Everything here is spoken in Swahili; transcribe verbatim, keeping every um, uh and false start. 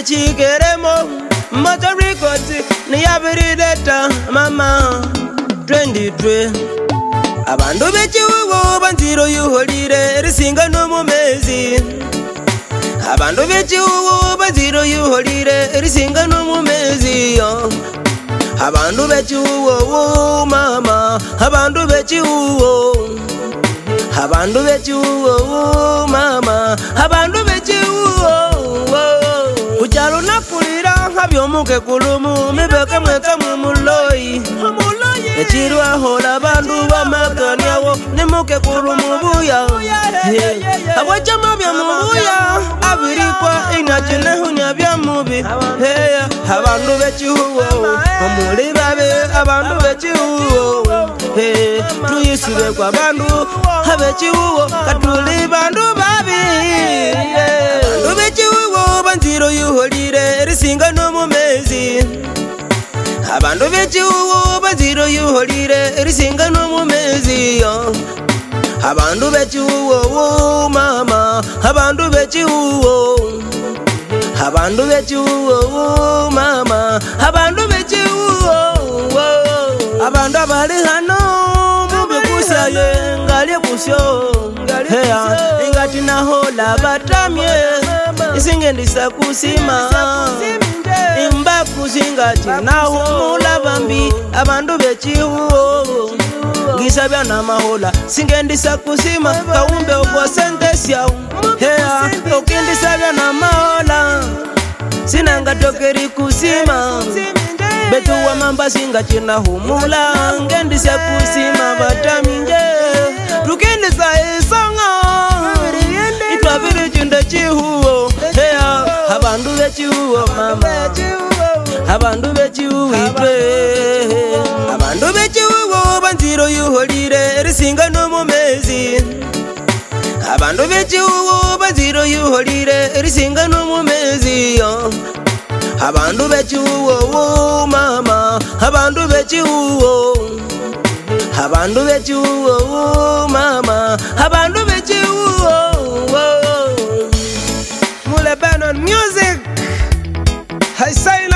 chikeremo Motor Records ni yabiri data mama twenty-three Abandu bechiwo banziro yuholire risinga no mumezi Abandu bechiwo banziro yuholire risinga no mumezi Abandu bechiwo mama Abandu bechiwo Abandu bechiwo mama Abandu bechiwo Ujalo nakulira habyomuke kulumu mibeke mweka mumuloyi Echirwa hola bandu bamakaniawo nimuke kulumu buya Awacha mabya mubuya abirikwa inachinehu nyabya mubi Abandu bechiwo omuli babe abandu bechiwo Tuyisube kwa bandu abechiwo katuli bandu babi Abandu bechiwo banziro yuholire risinga no mumezi Abandu bechiwo banziro yuholire risinga no mumezi Abandu bechiwo mama Abandu bechiwo Abandu bechiwo mama Abandu bechiwo Abandu abali hano mubikusaye ngali kusyo Heya ingati nahola batamye Isingendisa kusima Imba kusingati nahumula bambi Abandu bechiwo Gisabya na mahola Singendisa kusima kaumbe okwa sentesia Heya okindisabya na mahola Sinanga tokeri kusima Betu wa mamba singa china humula Ngendisa kusima bataminje Tukindisa isanga Itwabiri chunda chihuo Heya Abandu bechihuo mama Abandu bechihuo itwe Abandu bechihuo banziro yuholire risinga no mumezi Abandu bechihuo banziro yuholire risinga no mumezi Abandu bechihuo mama Abandu bechihuo Abandu bechihuo mama Abandu bechihuo Mule Bannon Music I say